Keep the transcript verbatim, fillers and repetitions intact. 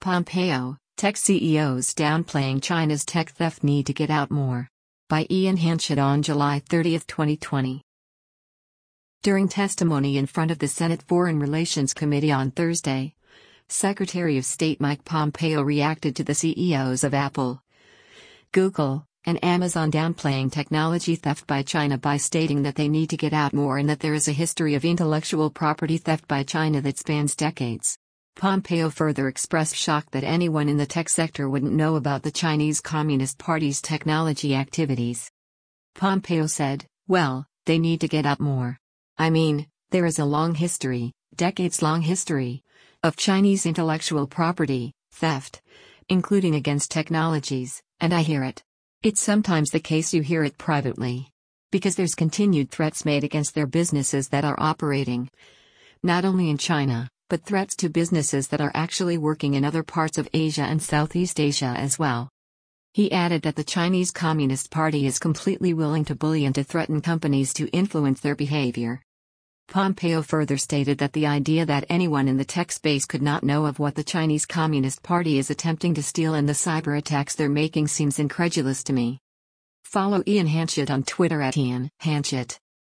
Pompeo, tech C E Os downplaying China's tech theft need to get out more. By Ian Hanchett on July thirtieth, twenty twenty. During testimony in front of the Senate Foreign Relations Committee on Thursday, Secretary of State Mike Pompeo reacted to the C E Os of Apple, Google, and Amazon downplaying technology theft by China by stating that they need to get out more and that there is a history of intellectual property theft by China that spans decades. Pompeo further expressed shock that anyone in the tech sector wouldn't know about the Chinese Communist Party's technology activities. Pompeo said, "Well, they need to get out more. I mean, there is a long history, decades-long history, of Chinese intellectual property theft, including against technologies, and I hear it. It's sometimes the case you hear it privately. Because there's continued threats made against their businesses that are operating, not only in China, but threats to businesses that are actually working in other parts of Asia and Southeast Asia as well." He added that the Chinese Communist Party is completely willing to bully and to threaten companies to influence their behavior. Pompeo further stated that the idea that anyone in the tech space could not know of what the Chinese Communist Party is attempting to steal and the cyber attacks they're making seems incredulous to me. Follow Ian Hanchett on Twitter at Ian Hanchett.